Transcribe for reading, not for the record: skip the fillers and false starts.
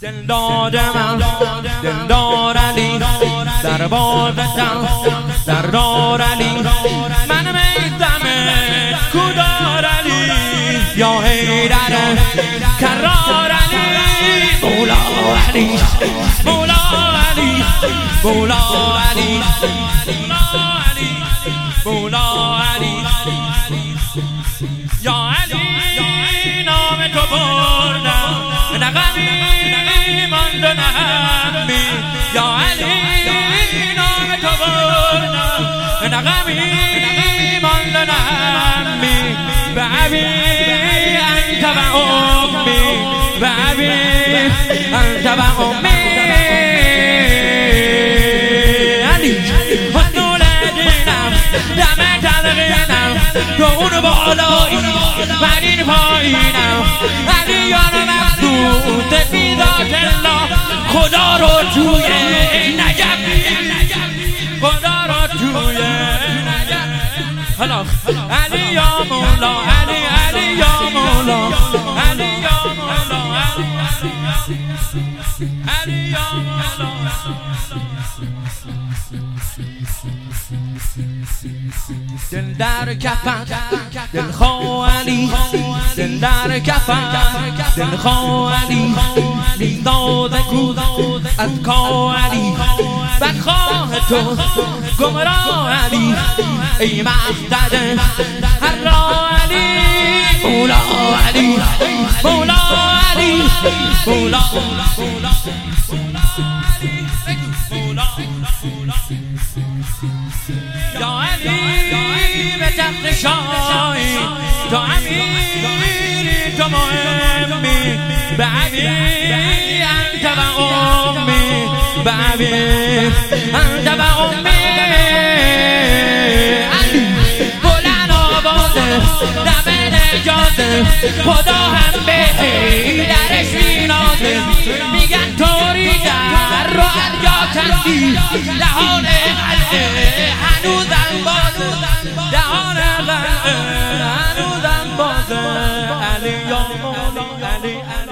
دلدار من دلدار علی در بادتم دردار علی من میدم کودار علی یا حیدر کرار علی مولا علی مولا علی مولا علی مولا علی یا علی نام تو بردم نغمی ماند نغمی یا علی نام تو بردم نغمی ماند نغمی به ابی انت و امی به ابی انت و امی علی حسنول دینم دم تلقینم تو اون بالایی من این پایینم علی یارم مخصوص بی ذات الله خدا رو توی نجف خدا رو توی نجف حالا علی یا مولا علی علی یا مولا علی یا مولا علی یا مولا دل در کفن دل خواه علی دل در کفن دل خواه علی داده کود از کاه علی بدخواه تو گمراه علی ای مقصد هر راه علی مولا علی مولا علی مولا یا علی به تخت شاهی تو امیری تو مهمی به ابی انت و امی به ابی انت و امی علی بلند آوازه دم نجازه خدا هم به درش مینازه میگن توری در رو انجا کسی دهان قلعه هنوزم بازه دهان قلعه هنوزم بازه علی یا مولا علی